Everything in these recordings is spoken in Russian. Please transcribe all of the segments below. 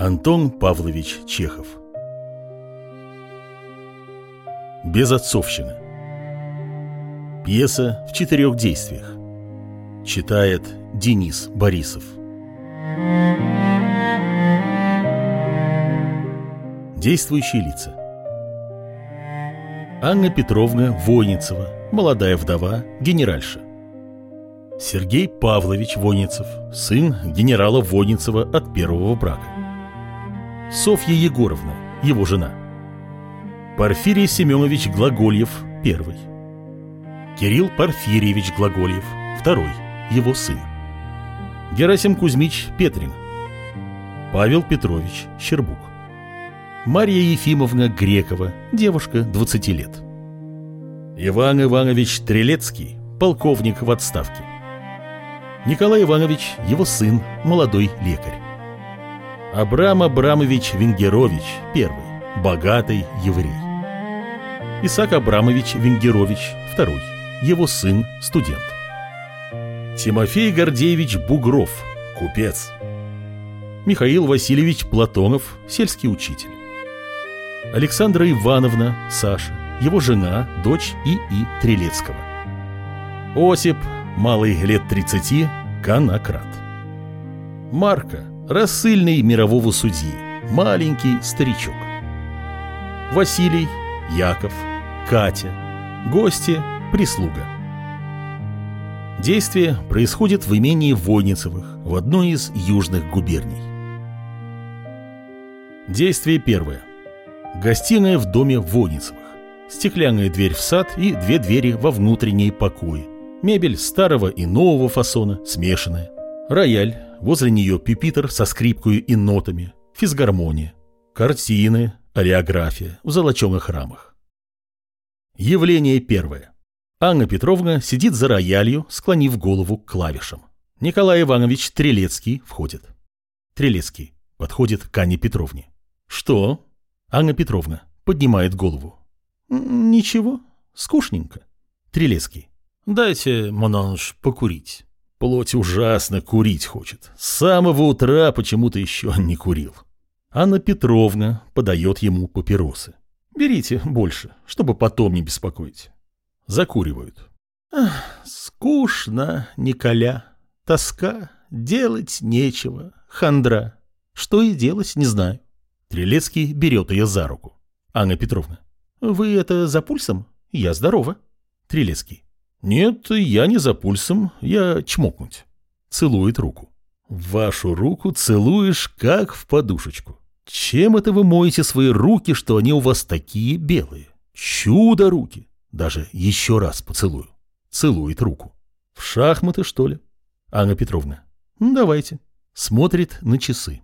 Антон Павлович Чехов. Безотцовщина. Пьеса в 4 действиях. Читает Денис Борисов. Действующие лица. Анна Петровна Войницева, молодая вдова, генеральша. Сергей Павлович Войницев, сын генерала Войницева от первого брака. Софья Егоровна, его жена. Порфирий Семенович Глагольев, первый. Кирилл Порфирьевич Глагольев, второй, его сын. Герасим Кузьмич Петрин. Павел Петрович Щербук. Марья Ефимовна Грекова, девушка 20 лет. Иван Иванович Трелецкий, полковник в отставке. Николай Иванович, его сын, молодой лекарь. Абрам Абрамович Венгерович, первый, богатый еврей. Исаак Абрамович Венгерович, второй, его сын, студент. Тимофей Гордеевич Бугров, купец. Михаил Васильевич Платонов, сельский учитель. Александра Ивановна, Саша, его жена, дочь И.И. Трелецкого. Осип, малый лет 30, конократ. Марко, рассыльный мирового судьи, маленький старичок. Василий, Яков, Катя, гости, прислуга. Действие происходит в имении Войницевых в одной из южных губерний. Действие первое. Гостиная в доме Войницевых. Стеклянная дверь в сад и 2 двери во внутренние покои. Мебель старого и нового фасона, смешанная. Рояль, возле нее пюпитр со скрипкой и нотами, физгармония. Картины, ореография в золоченых рамах. Явление первое. Анна Петровна сидит за роялью, склонив голову к клавишам. Николай Иванович Трелецкий входит. Трелецкий подходит к Анне Петровне. «Что?» Анна Петровна поднимает голову. «Ничего, скучненько». Трелецкий. «Дайте, монанж, покурить». Плоть ужасно курить хочет. С самого утра почему-то еще не курил. Анна Петровна подает ему папиросы. «Берите больше, чтобы потом не беспокоить». Закуривают. «Скучно, Николя. Тоска, делать нечего, хандра. Что и делать, не знаю». Трелецкий берет ее за руку. Анна Петровна. «Вы это за пульсом? Я здорова». Трелецкий. «Нет, я не за пульсом, я чмокнуть». Целует руку. «Вашу руку целуешь, как в подушечку. Чем это вы моете свои руки, что они у вас такие белые? Чудо руки. Даже еще раз поцелую». Целует руку. «В шахматы, что ли?» Анна Петровна. «Давайте». Смотрит на часы.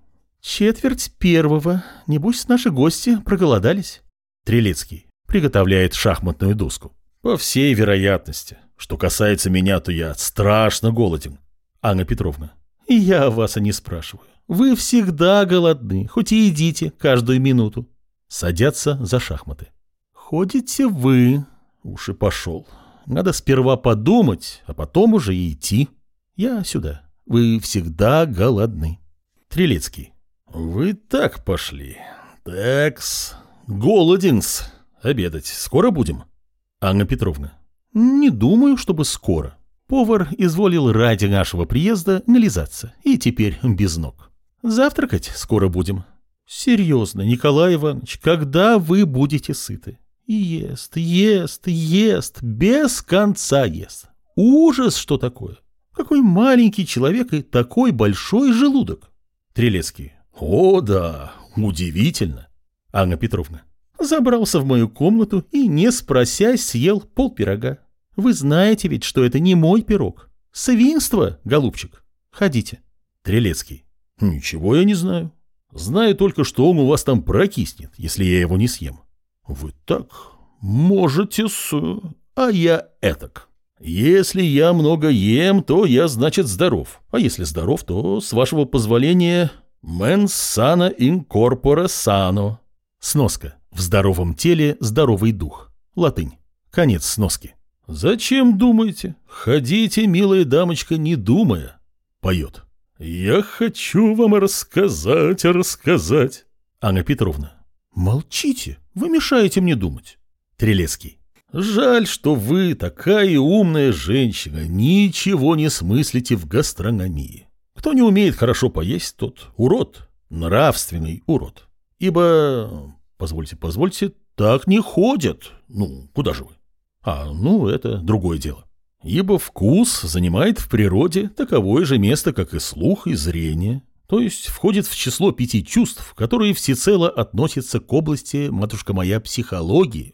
1:45. Небось, наши гости проголодались. Трелецкий приготовляет шахматную доску. «По всей вероятности. Что касается меня, то я страшно голоден». Анна Петровна. «Я вас и не спрашиваю. Вы всегда голодны, хоть и едите каждую минуту». Садятся за шахматы. «Ходите вы». Уж и пошел. Надо сперва подумать, а потом уже и идти. Я сюда. Вы всегда голодны. Трелецкий. «Вы так пошли. Такс. Голоден-с. Обедать скоро будем?» Анна Петровна. «Не думаю, чтобы скоро. Повар изволил ради нашего приезда нализаться, и теперь без ног. Завтракать скоро будем». «Серьезно, Николай Иванович, когда вы будете сыты?» «Ест, ест, ест, без конца ест. Ужас, что такое. Какой маленький человек и такой большой желудок». Трелецкий. «О, да, удивительно». Анна Петровна. «Забрался в мою комнату и, не спросясь, съел полпирога. Вы знаете ведь, что это не мой пирог. Свинство, голубчик. Ходите». Трелецкий. «Ничего я не знаю. Знаю только, что он у вас там прокиснет, если я его не съем». «Вы так можете-с, а я этак. Если я много ем, то я, значит, здоров. А если здоров, то, с вашего позволения, mens sana in corpore sano». Сноска. В здоровом теле здоровый дух. Латынь. Конец сноски. «Зачем думаете? Ходите, милая дамочка, не думая». Поет. Я хочу вам рассказать. Анна Петровна. Молчите, вы мешаете мне думать. Трилецкий. Жаль, что вы, такая умная женщина, ничего не смыслите в гастрономии. Кто не умеет хорошо поесть, тот урод, нравственный урод. Ибо, позвольте, так не ходят. Ну, куда же вы? Это другое дело. Ибо вкус занимает в природе таковое же место, как и слух и зрение, то есть входит в число 5 чувств, которые всецело относятся к области, матушка моя, психологии.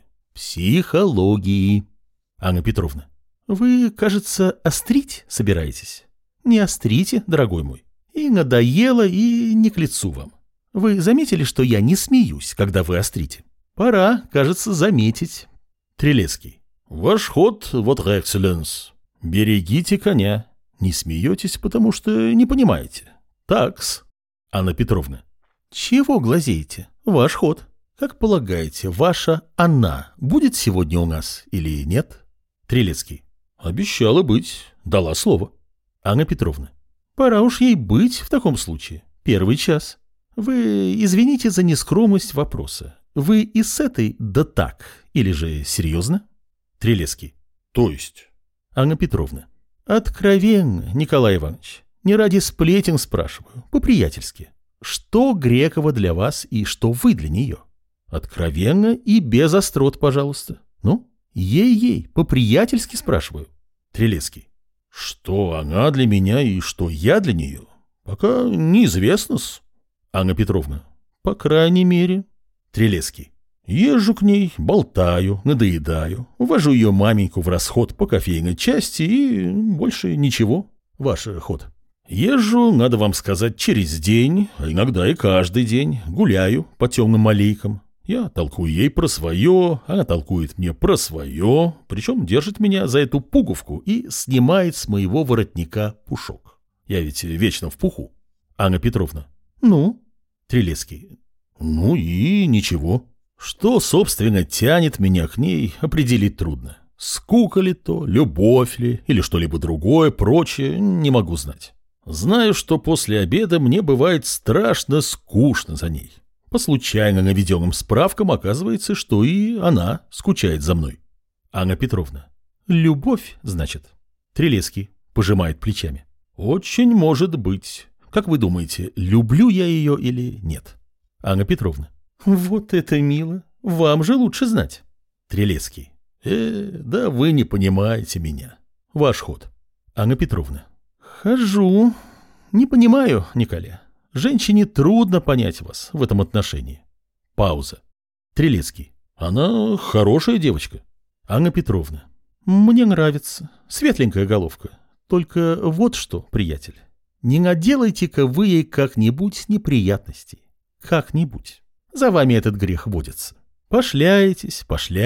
Психологии. Анна Петровна, вы, кажется, острить собираетесь? Не острите, дорогой мой. И надоело, и не к лицу вам. Вы заметили, что я не смеюсь, когда вы острите? Пора, кажется, заметить. Трилецкий. Ваш ход, votre excellence. Берегите коня. Не смеетесь, потому что не понимаете. Такс. Анна Петровна. Чего глазеете? Ваш ход. Как полагаете, ваша она будет сегодня у нас или нет? Трилецкий. Обещала быть, дала слово. Анна Петровна. Пора уж ей быть в таком случае. Первый час. Вы извините за нескромность вопроса. Вы и с этой да так, или же серьезно? Трилецкий. То есть? Анна Петровна. Откровенно, Николай Иванович. Не ради сплетен спрашиваю, по-приятельски. Что Грекова для вас и что вы для нее? Откровенно и без острот, пожалуйста. Ну, ей-ей, по-приятельски спрашиваю. Трилецкий. Что она для меня и что я для нее? Пока неизвестно-с. Анна Петровна. По крайней мере. Трилецкий. Езжу к ней, болтаю, надоедаю, увожу ее маменьку в расход по кофейной части и больше ничего. Ваш ход. Езжу, надо вам сказать, через день, а иногда и каждый день, гуляю по темным аллейкам. Я толкую ей про свое, она толкует мне про свое, причем держит меня за эту пуговку и снимает с моего воротника пушок. Я ведь вечно в пуху. Анна Петровна. Ну? Трилецкий. Ну и ничего. Что, собственно, тянет меня к ней, определить трудно. Скука ли то, любовь ли, или что-либо другое, прочее, не могу знать. Знаю, что после обеда мне бывает страшно скучно за ней. По случайно наведенным справкам оказывается, что и она скучает за мной. Анна Петровна. Любовь, значит? Трилецкий пожимает плечами. Очень может быть. Как вы думаете, люблю я ее или нет? Анна Петровна. Вот это мило. Вам же лучше знать. Трилецкий. Да вы не понимаете меня. Ваш ход. Анна Петровна. Хожу. Не понимаю, Николя. Женщине трудно понять вас в этом отношении. Пауза. Трилецкий. Она хорошая девочка. Анна Петровна. Мне нравится. Светленькая головка. Только вот что, приятель. Не наделайте-ка вы ей как-нибудь неприятностей. Как-нибудь. За вами этот грех водится. Пошляетесь,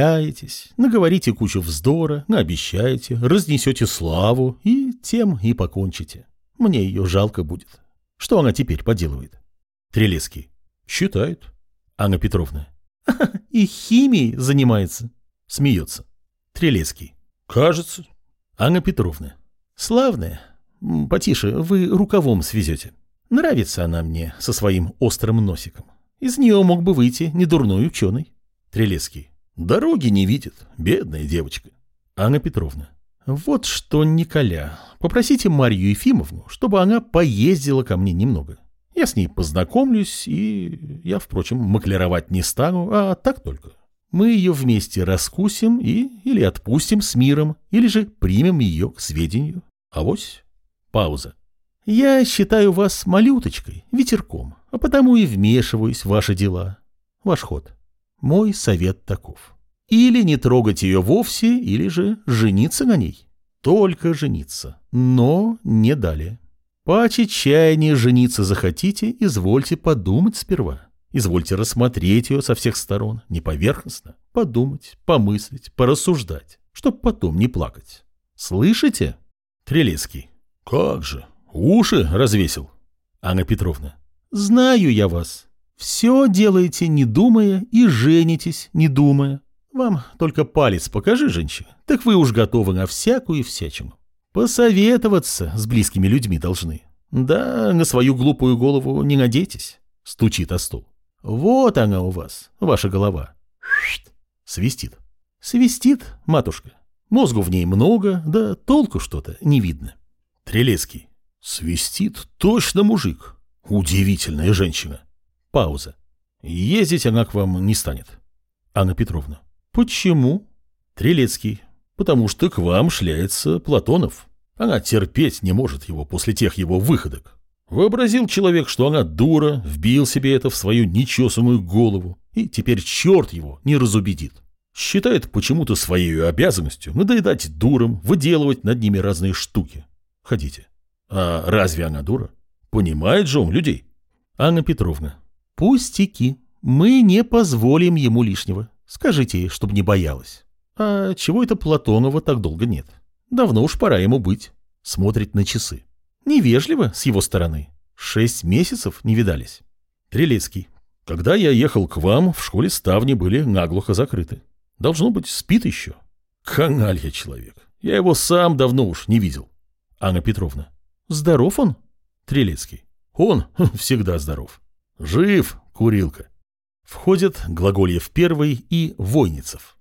наговорите кучу вздора, наобещаете, разнесете славу и тем и покончите. Мне ее жалко будет. Что она теперь поделывает? Трилецкий. Считает. Анна Петровна. И химией занимается. Смеется. Трилецкий. Кажется. Анна Петровна. Славная. Потише, вы рукавом свезете. Нравится она мне со своим острым носиком. Из нее мог бы выйти недурной ученый. Трилецкий. Дороги не видит, бедная девочка. Анна Петровна. Вот что, Николя, попросите Марью Ефимовну, чтобы она поездила ко мне немного. Я с ней познакомлюсь, и я, впрочем, маклировать не стану, а так только. Мы ее вместе раскусим и или отпустим с миром, или же примем ее к сведению. Авось. Пауза. Я считаю вас малюточкой, ветерком, а потому и вмешиваюсь в ваши дела. Ваш ход. Мой совет таков. Или не трогать ее вовсе, или же жениться на ней. Только жениться, но не далее. Паче чаяния жениться захотите, извольте подумать сперва. Извольте рассмотреть ее со всех сторон, не поверхностно, подумать, помыслить, порассуждать, чтоб потом не плакать. Слышите? Трилецкий. Как же, уши развесил. Анна Петровна. Знаю я вас. Все делаете не думая и женитесь не думая. Вам только палец покажи, женщина, так вы уж готовы на всякую всячину. Посоветоваться с близкими людьми должны. Да, на свою глупую голову не надейтесь, стучит о стол. Вот она у вас, ваша голова. Свистит. Свистит, матушка. Мозгу в ней много, да толку что-то не видно. Трелецкий. Свистит точно мужик. Удивительная женщина. Пауза. Ездить она к вам не станет. Анна Петровна. Почему? Трелецкий. Потому что к вам шляется Платонов. Она терпеть не может его после тех его выходок. Вообразил человек, что она дура, вбил себе это в свою нечесанную голову, и теперь черт его не разубедит. Считает почему-то своей обязанностью надоедать дурам, выделывать над ними разные штуки. Ходите. А разве она дура? Понимает же он людей. Анна Петровна. Пустяки. Мы не позволим ему лишнего. Скажите ей, чтобы не боялась. А чего это Платонова так долго нет? Давно уж пора ему быть. Смотрит на часы. Невежливо с его стороны. 6 месяцев не видались. Трелецкий. Когда я ехал к вам, в школе ставни были наглухо закрыты. Должно быть, спит еще. Каналья человек. Я его сам давно уж не видел. Анна Петровна. Здоров он? Трелецкий. Он всегда здоров. Жив, курилка. Входят Глагольев первый и Войницев.